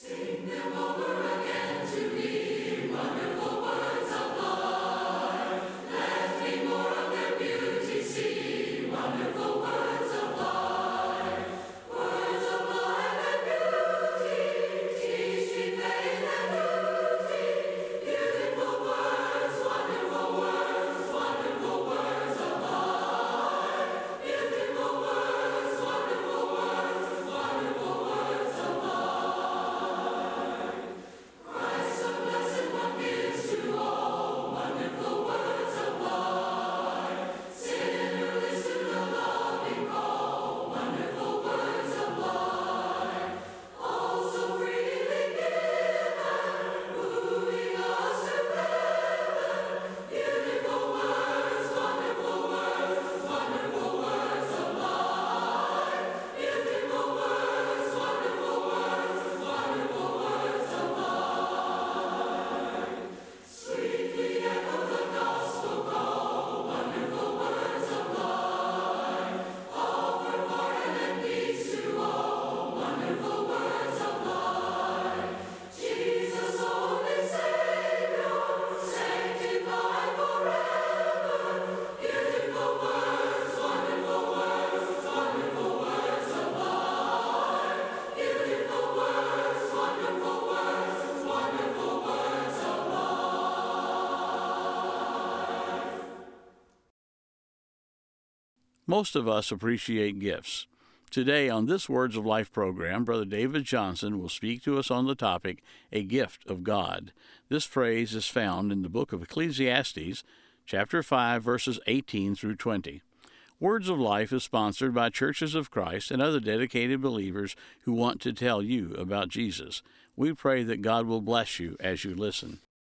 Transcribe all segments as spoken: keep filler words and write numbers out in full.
Most of us appreciate gifts. Today, on this Words of Life program, Brother David Johnson will speak to us on the topic, a gift of God. This phrase is found in the book of Ecclesiastes, chapter five, verses eighteen through twenty. Words of Life is sponsored by Churches of Christ and other dedicated believers who want to tell you about Jesus. We pray that God will bless you as you listen.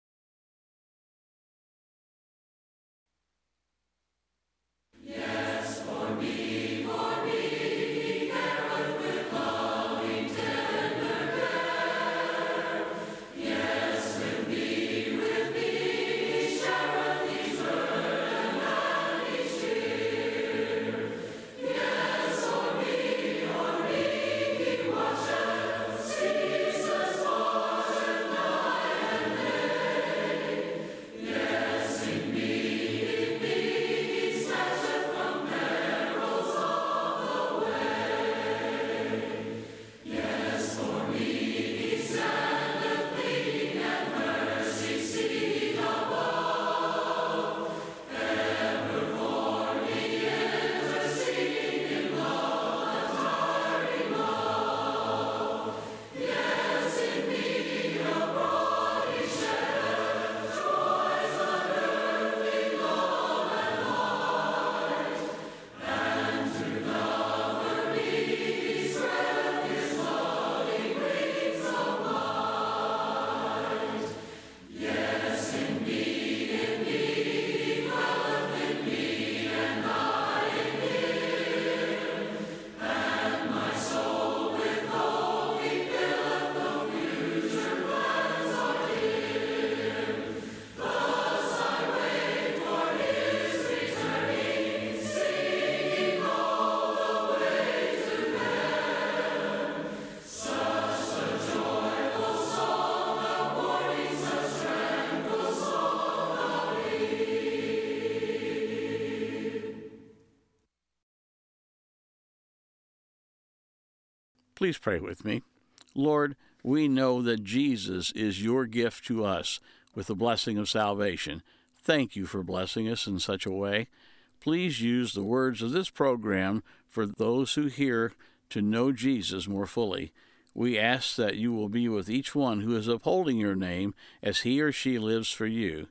Please pray with me. Lord, we know that Jesus is your gift to us with the blessing of salvation. Thank you for blessing us in such a way. Please use the words of this program for those who hear to know Jesus more fully. We ask that you will be with each one who is upholding your name as he or she lives for you.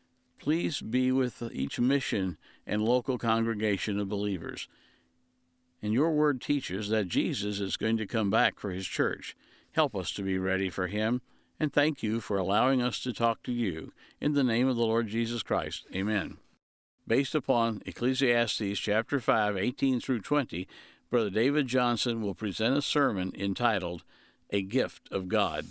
Please be with each mission and local congregation of believers. And your word teaches that Jesus is going to come back for his church. Help us to be ready for him, and thank you for allowing us to talk to you. In the name of the Lord Jesus Christ, amen. Based upon Ecclesiastes chapter five, eighteen through twenty, Brother David Johnson will present a sermon entitled, A Gift of God.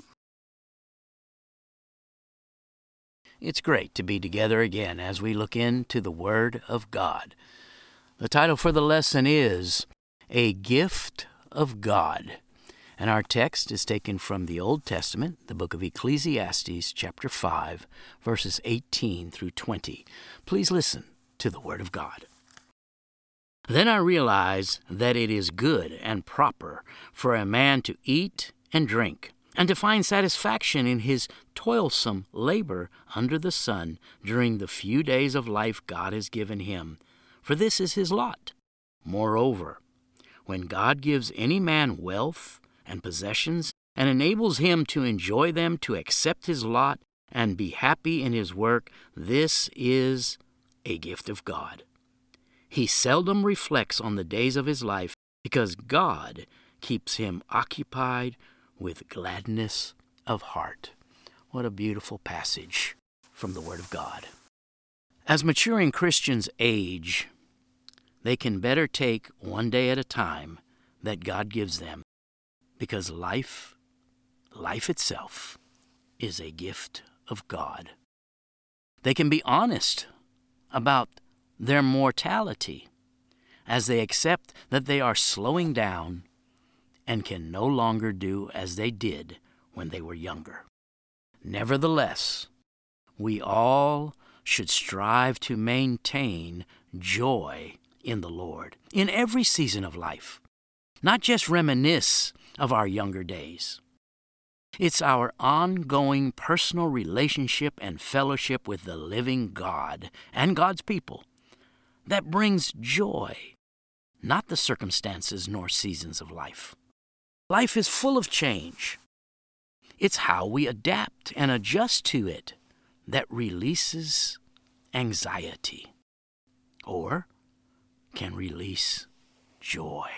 It's great to be together again as we look into the Word of God. The title for the lesson is A Gift of God. And our text is taken from the Old Testament, the book of Ecclesiastes, chapter five, verses eighteen through twenty. Please listen to the Word of God. Then I realize that it is good and proper for a man to eat and drink, and to find satisfaction in his toilsome labor under the sun during the few days of life God has given him, for this is his lot. Moreover, when God gives any man wealth and possessions and enables him to enjoy them, to accept his lot and be happy in his work, this is a gift of God. He seldom reflects on the days of his life because God keeps him occupied with gladness of heart. What a beautiful passage from the Word of God. As maturing Christians age, they can better take one day at a time that God gives them, because life, life itself, is a gift of God. They can be honest about their mortality as they accept that they are slowing down and can no longer do as they did when they were younger. Nevertheless, we all should strive to maintain joy in the Lord in every season of life, not just reminisce of our younger days. It's our ongoing personal relationship and fellowship with the living God and God's people that brings joy, not the circumstances nor seasons of life. Life is full of change. It's how we adapt and adjust to it that releases anxiety, or can release joy.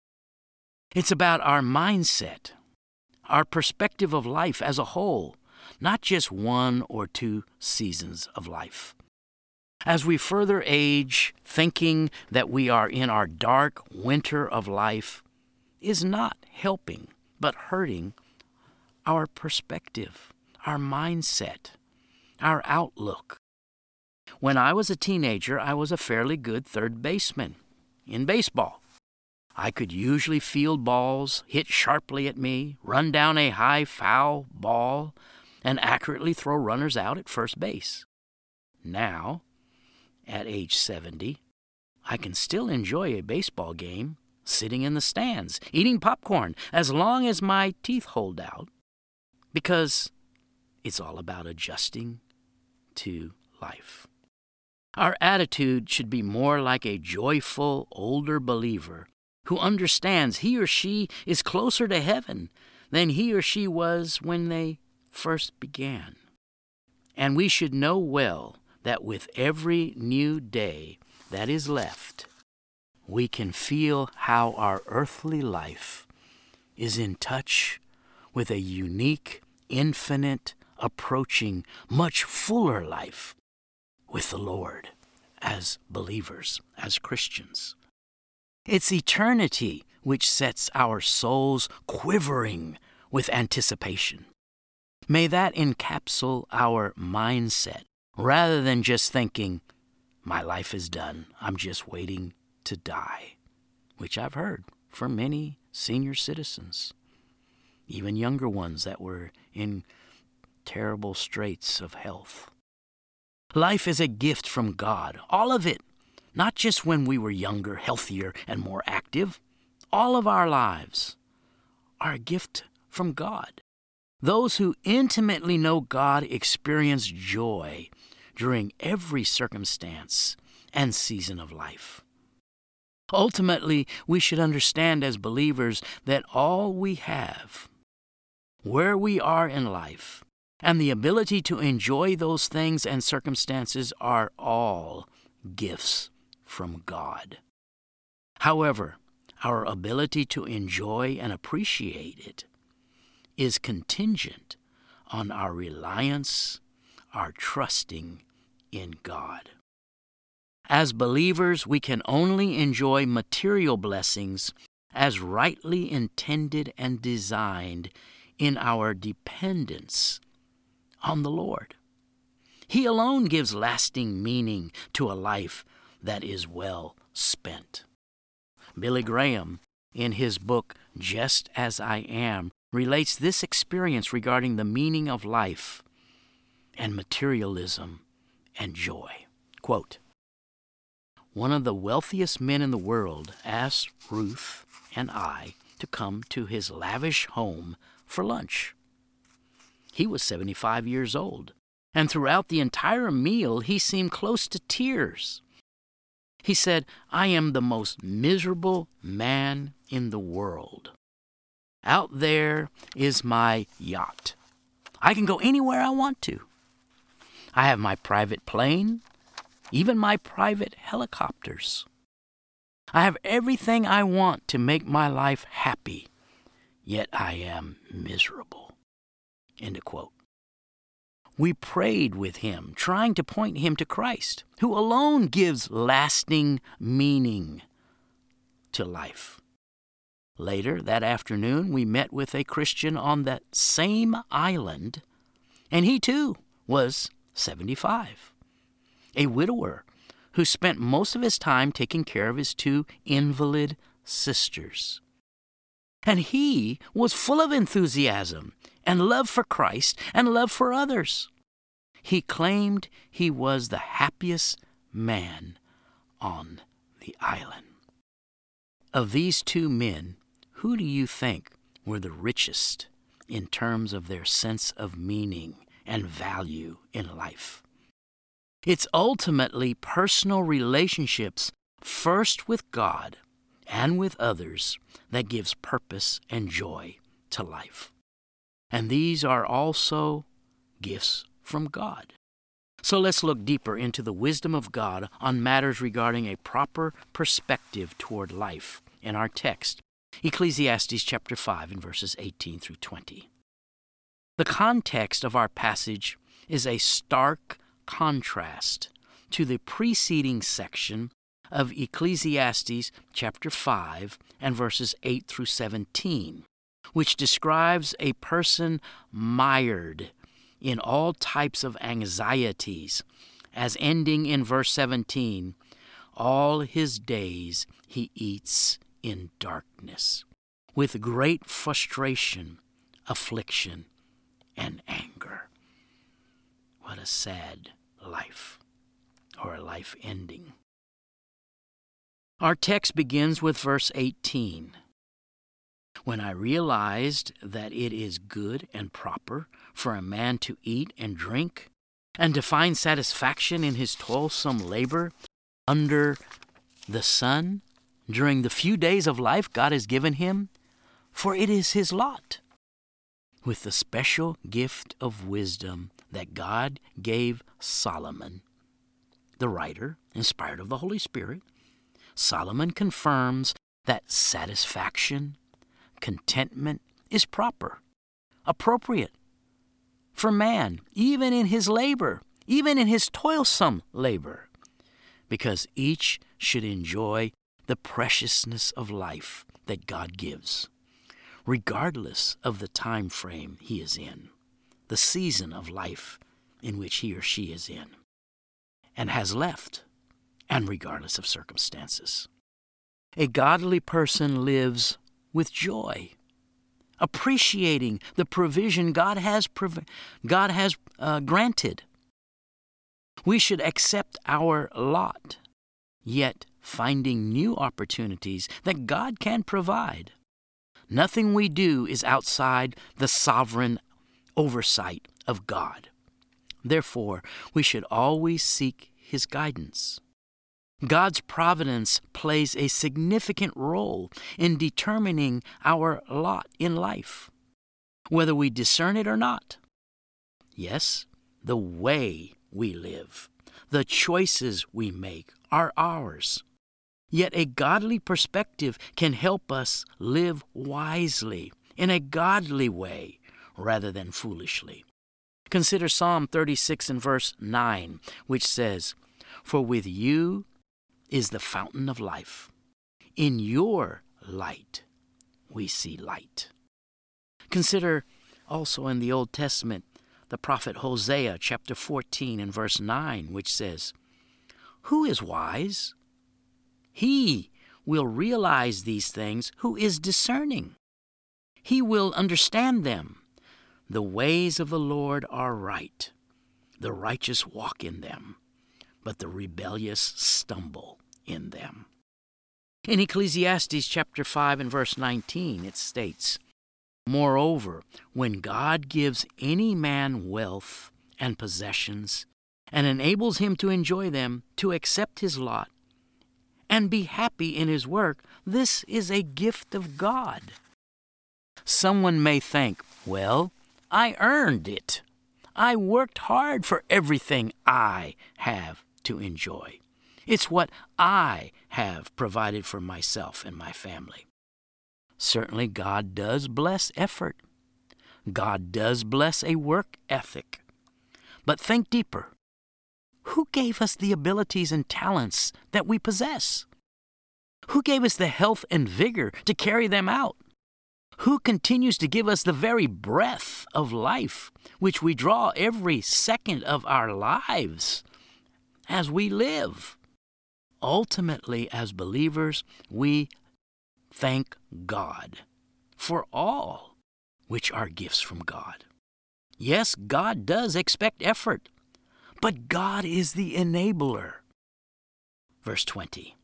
It's about our mindset, our perspective of life as a whole, not just one or two seasons of life. As we further age, thinking that we are in our dark winter of life is not helping, but hurting our perspective, our mindset, our outlook. When I was a teenager, I was a fairly good third baseman in baseball. I could usually field balls hit sharply at me, run down a high foul ball, and accurately throw runners out at first base. Now, at age seventy, I can still enjoy a baseball game sitting in the stands, eating popcorn, as long as my teeth hold out, because it's all about adjusting to life. Our attitude should be more like a joyful older believer who understands he or she is closer to heaven than he or she was when they first began. And we should know well that with every new day that is left, we can feel how our earthly life is in touch with a unique, infinite, approaching, much fuller life with the Lord as believers, as Christians. It's eternity which sets our souls quivering with anticipation. May that encapsulate our mindset, rather than just thinking, my life is done, I'm just waiting to die, which I've heard from many senior citizens, even younger ones that were in terrible straits of health. Life is a gift from God, all of it, not just when we were younger, healthier, and more active. All of our lives are a gift from God. Those who intimately know God experience joy during every circumstance and season of life. Ultimately, we should understand as believers that all we have, where we are in life, and the ability to enjoy those things and circumstances are all gifts from God. However, our ability to enjoy and appreciate it is contingent on our reliance, our trusting in God. As believers, we can only enjoy material blessings as rightly intended and designed in our dependence on the Lord. He alone gives lasting meaning to a life that is well spent. Billy Graham in his book, Just As I Am, relates this experience regarding the meaning of life and materialism and joy. Quote, "One of the wealthiest men in the world asked Ruth and I to come to his lavish home for lunch. He was seventy-five years old, and throughout the entire meal he seemed close to tears. He said, 'I am the most miserable man in the world. Out there is my yacht. I can go anywhere I want to. I have my private plane, even my private helicopters. I have everything I want to make my life happy, yet I am miserable.'" End of quote. We prayed with him, trying to point him to Christ, who alone gives lasting meaning to life. Later that afternoon, we met with a Christian on that same island, and he too was seventy-five, a widower who spent most of his time taking care of his two invalid sisters. And he was full of enthusiasm and love for Christ and love for others. He claimed he was the happiest man on the island. Of these two men, who do you think were the richest in terms of their sense of meaning and value in life? It's ultimately personal relationships, first with God and with others, that gives purpose and joy to life. And these are also gifts from God. So let's look deeper into the wisdom of God on matters regarding a proper perspective toward life in our text, Ecclesiastes chapter five and verses eighteen through twenty. The context of our passage is a stark contrast to the preceding section of Ecclesiastes chapter five and verses eight through seventeen, which describes a person mired in all types of anxieties, as ending in verse seventeen, "All his days he eats in darkness, with great frustration, affliction, and anger." What a sad life, or a life ending. Our text begins with verse eighteen. "When I realized that it is good and proper for a man to eat and drink, and to find satisfaction in his toilsome labor under the sun during the few days of life God has given him, for it is his lot, with the special gift of wisdom that God gave Solomon," the writer, inspired of the Holy Spirit, Solomon confirms that satisfaction, contentment is proper, appropriate for man, even in his labor, even in his toilsome labor, because each should enjoy the preciousness of life that God gives, regardless of the time frame he is in, the season of life in which he or she is in, and has left, and regardless of circumstances. A godly person lives with joy, appreciating the provision God has prov- God has uh, granted. We should accept our lot, yet finding new opportunities that God can provide. Nothing we do is outside the sovereign oversight of God. Therefore, we should always seek His guidance. God's providence plays a significant role in determining our lot in life, whether we discern it or not. Yes, the way we live, the choices we make are ours. Yet a godly perspective can help us live wisely, in a godly way, rather than foolishly. Consider Psalm thirty-six and verse nine, which says, "For with you is the fountain of life. In your light we see light." Consider also in the Old Testament the prophet Hosea chapter fourteen and verse nine, which says, "Who is wise? He will realize these things who is discerning. He will understand them. The ways of the Lord are right. The righteous walk in them, but the rebellious stumble in them. In Ecclesiastes chapter five and verse nineteen, it states, "Moreover, when God gives any man wealth and possessions, and enables him to enjoy them, to accept his lot, and be happy in his work, this is a gift of God." Someone may think, well, I earned it. I worked hard for everything I have to enjoy. It's what I have provided for myself and my family. Certainly God does bless effort. God does bless a work ethic. But think deeper. Who gave us the abilities and talents that we possess? Who gave us the health and vigor to carry them out? Who continues to give us the very breath of life, which we draw every second of our lives as we live? Ultimately, as believers, we thank God for all which are gifts from God. Yes, God does expect effort, but God is the enabler. Verse twenty.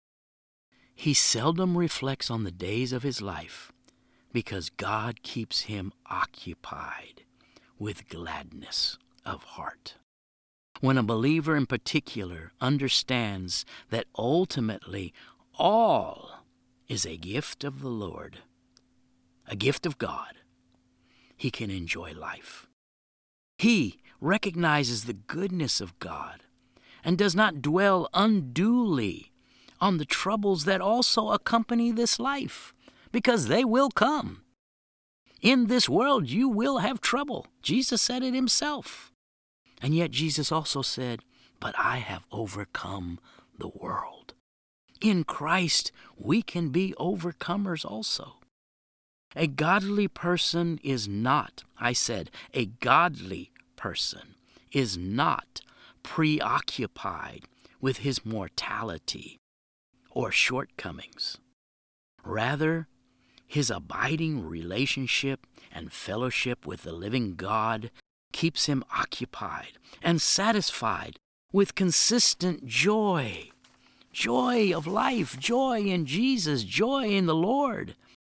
He seldom reflects on the days of his life, because God keeps him occupied with gladness of heart. When a believer in particular understands that ultimately all is a gift of the Lord, a gift of God, he can enjoy life. He recognizes the goodness of God and does not dwell unduly on the troubles that also accompany this life, because they will come. In this world you will have trouble. Jesus said it himself. And yet Jesus also said, "But I have overcome the world." In Christ we can be overcomers also. A godly person is not, I said, a godly person is not preoccupied with his mortality or shortcomings. Rather, his abiding relationship and fellowship with the living God keeps him occupied and satisfied with consistent joy. Joy of life, joy in Jesus, joy in the Lord,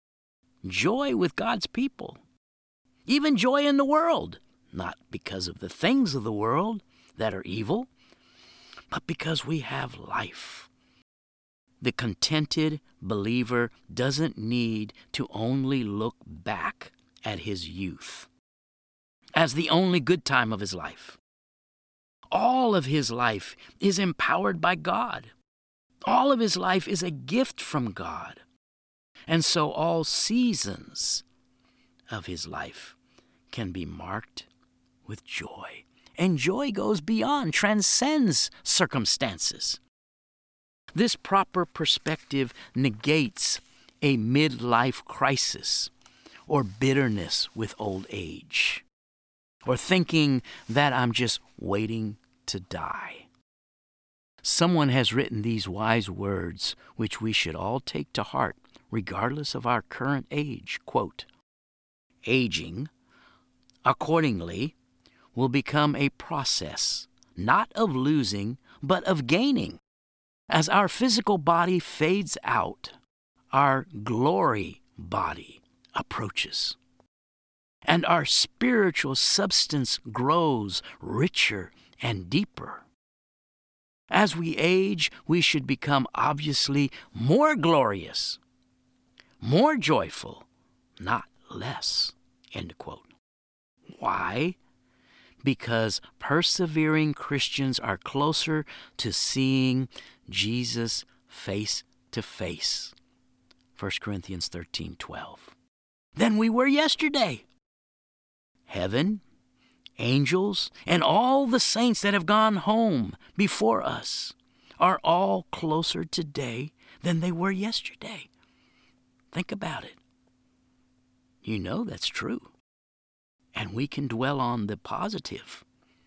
joy with God's people, even joy in the world, not because of the things of the world that are evil, but because we have life. The contented believer doesn't need to only look back at his youth as the only good time of his life. All of his life is empowered by God. All of his life is a gift from God. And so all seasons of his life can be marked with joy. And joy goes beyond, transcends circumstances. This proper perspective negates a midlife crisis or bitterness with old age, or thinking that I'm just waiting to die. Someone has written these wise words, which we should all take to heart, regardless of our current age. Quote, "Aging, accordingly, will become a process, not of losing, but of gaining. As our physical body fades out, our glory body approaches, and our spiritual substance grows richer and deeper. As we age, we should become obviously more glorious, more joyful, not less." End quote. Why? Because persevering Christians are closer to seeing Jesus face to face. First Corinthians thirteen twelve. Than we were yesterday. Heaven, angels, and all the saints that have gone home before us are all closer today than they were yesterday. Think about it. You know that's true. And we can dwell on the positive,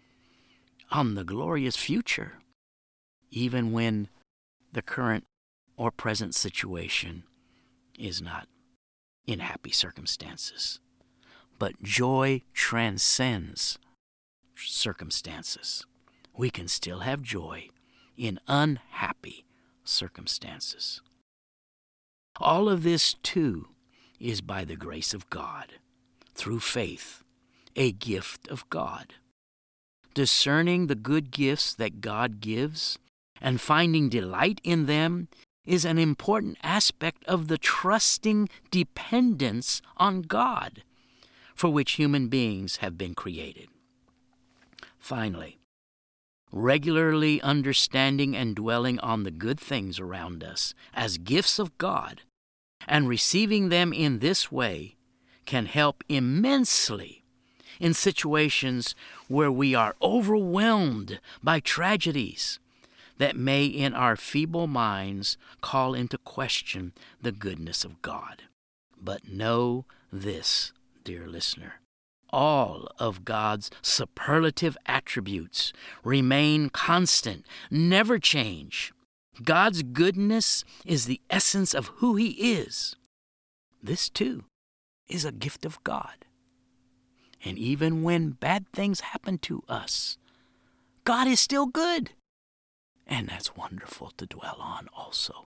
on the glorious future, even when the current or present situation is not in happy circumstances. But joy transcends circumstances. We can still have joy in unhappy circumstances. All of this, too, is by the grace of God, through faith, a gift of God. Discerning the good gifts that God gives and finding delight in them is an important aspect of the trusting dependence on God for which human beings have been created. Finally, regularly understanding and dwelling on the good things around us as gifts of God and receiving them in this way can help immensely in situations where we are overwhelmed by tragedies that may in our feeble minds call into question the goodness of God. But know this, dear listener, all of God's superlative attributes remain constant, never change. God's goodness is the essence of who He is. This, too, is a gift of God. And even when bad things happen to us, God is still good. And that's wonderful to dwell on also.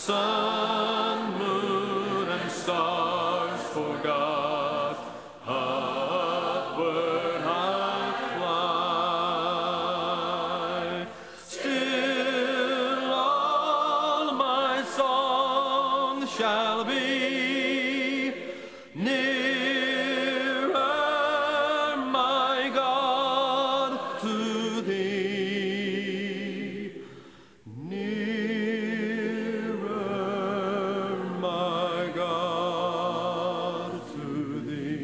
sun, moon, and stars forgot, upward I fly. Still all my song shall be nearer, my God, to thee. Nearer, my God, to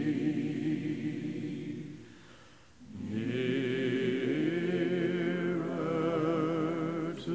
thee. Nearer to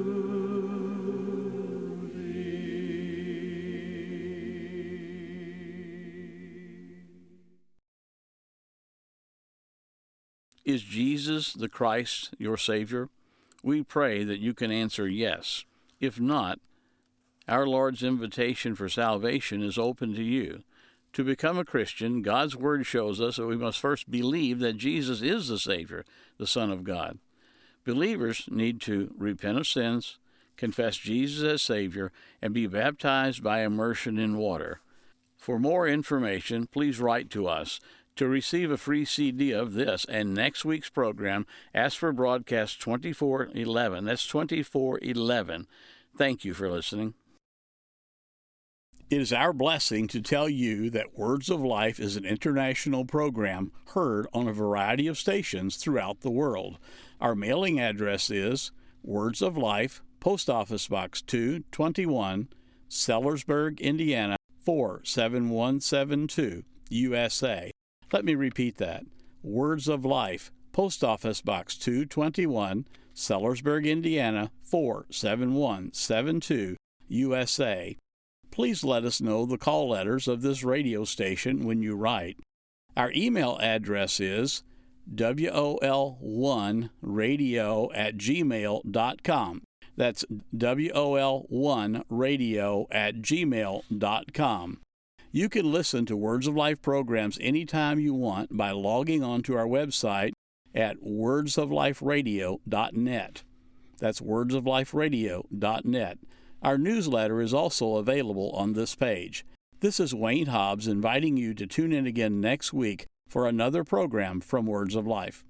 Is Jesus the Christ your Savior? We pray that you can answer yes. If not, our Lord's invitation for salvation is open to you. To become a Christian, God's Word shows us that we must first believe that Jesus is the Savior, the Son of God. Believers need to repent of sins, confess Jesus as Savior, and be baptized by immersion in water. For more information, please write to us. To receive a free C D of this and next week's program, ask for broadcast twenty-four eleven. That's twenty-four eleven. Thank you for listening. It is our blessing to tell you that Words of Life is an international program heard on a variety of stations throughout the world. Our mailing address is Words of Life, Post Office Box two twenty-one, Sellersburg, Indiana four seven one seven two, U S A. Let me repeat that. Words of Life, Post Office Box two twenty-one, Sellersburg, Indiana four seven one seven two, U S A. Please let us know the call letters of this radio station when you write. Our email address is W O L one radio at gmail dot com. That's W O L one radio at gmail dot com. You can listen to Words of Life programs anytime you want by logging on to our website at words of life radio dot net. That's words of life radio dot net. Our newsletter is also available on this page. This is Wayne Hobbs inviting you to tune in again next week for another program from Words of Life.